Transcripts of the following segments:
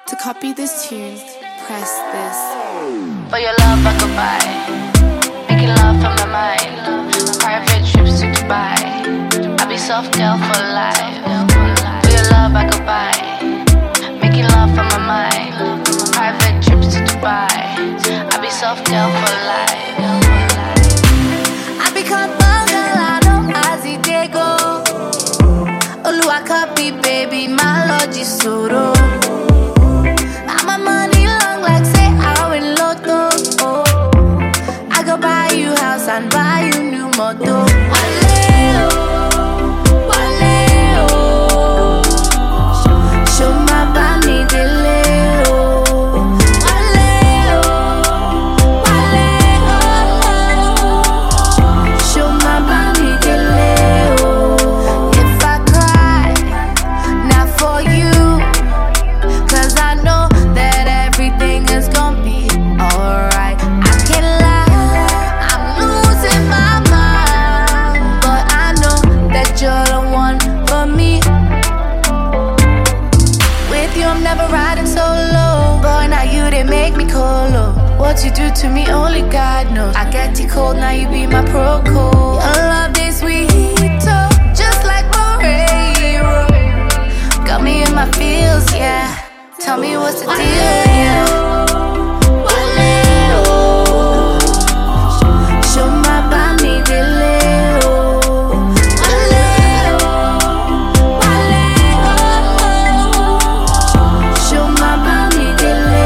To copy this tune, press this. For your love I could buy, making love from my mind, private trips to Dubai, I be soft girl for life. For your love I could buy, making love from my mind, private trips to Dubai, I be soft girl for life. I become a girl, I know as it dey go. Oluwa copy, baby, my lord Jisoro. I'm a money long like say I win lotto. I go buy you house and buy you new moto. Wale oh, show my body dele oh. Wale oh, show my body dele oh. If I cry, not for you, 'cause I know that everything is gonna be alright. I can't lie, I'm losing my mind, but I know that you're the one for me. With you I'm never riding solo, boy now you they make me colo. What you do to me only God knows. I get you cold, now you be my pro code. Your love this sweet, oh, just like Morero. Got me in my feels, yeah. Tell me what's the deal, yeah. Wale oh, show my body dele oh. Wale oh, show my body dele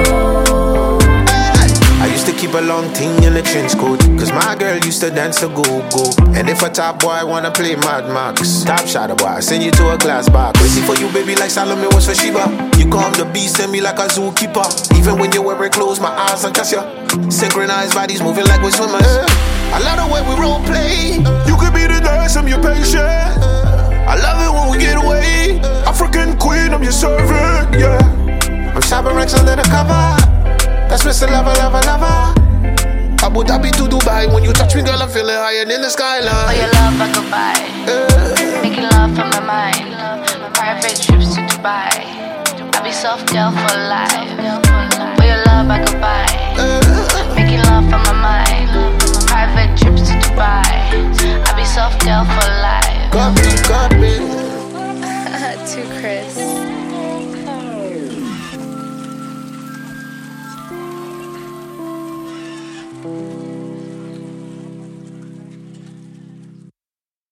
oh. I used to keep a long thing in the trench coat, 'cause my girl used to dance to go-go. And if a top boy wanna play Mad Max, top shot boy, I send you to a glass bar. Crazy for you, baby, like Solomon was for Sheba. You calm the beast, send me like a zookeeper. Even when you're wearing clothes, my eyes uncast ya. Synchronized bodies moving like we're swimmers. I love the way we role play. You could be the nurse, I'm your patient. I love it when we get away. African queen, I'm your servant, yeah. I'm shopping racks under the cover. That's Mr. Lover, lover, lover. Abu Dhabi to Dubai. When you touch me, girl, I'm feeling higher than the skyline. For your love I could buy, making love from my mind, private trips to Dubai, I be soft girl for life. For your love I could buy, making love from my mind, private trips to Dubai, I be soft girl for life. Got me. To Chris.